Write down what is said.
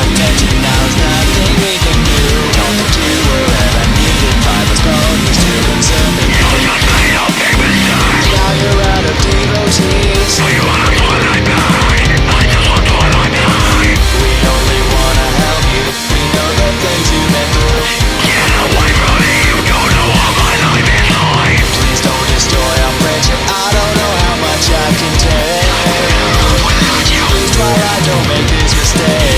attention, now there's nothing we can do. Told that you were ever needed by those ponies to consume me. You just made a big mistake. Now you're out of devotees. So you wanna Twilight Night? I just want Twilight Night. We only wanna help you. We know the things you've been through. Get away from me, you don't know what my life is like. Please don't destroy our friendship. I don't know how much I can take. Without you, Please, Twilight, don't make this mistake.